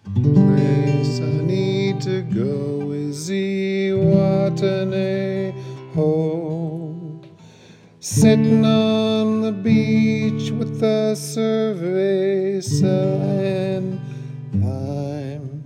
Place I need to go is Zihuatanejo, sitting on the beach with a cerveza and lime.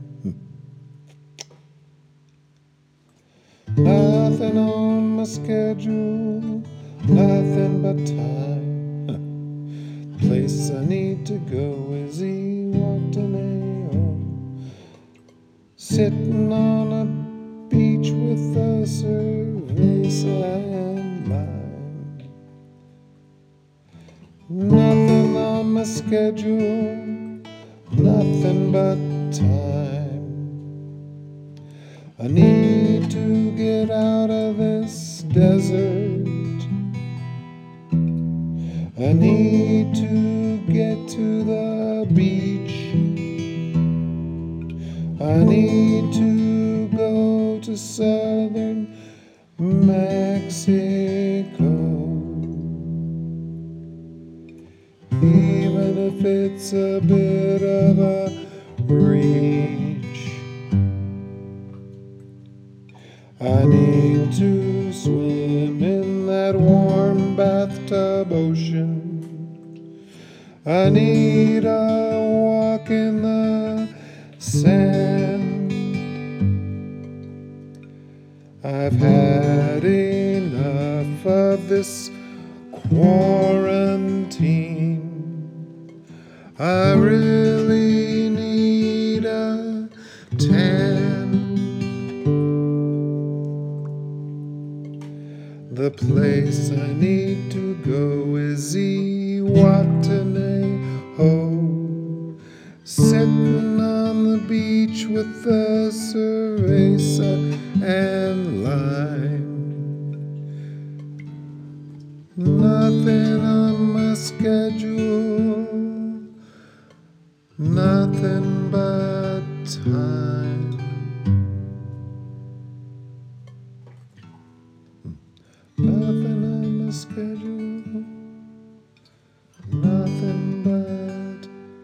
Nothing on my schedule, nothing but time. Place I need to go is Zihuatanejo, sitting on a beach with a cerveza and lime. Nothing on my schedule, nothing but time. I need to get out of this desert. I need to get to the beach. I need to go to southern Mexico. Even if it's a bit of a reach, I need to swim in that warm bathtub ocean. I need a walk in the sand. I've had enough of this quarantine. I really need a tan. The place I need to go is Zihuatanejo, sitting on the beach with a cerveza and lime. Nothing on my schedule, nothing but time. Nothing on my schedule, nothing but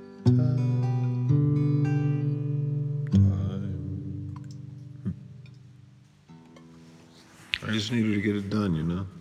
time. I just needed to get it done, you know?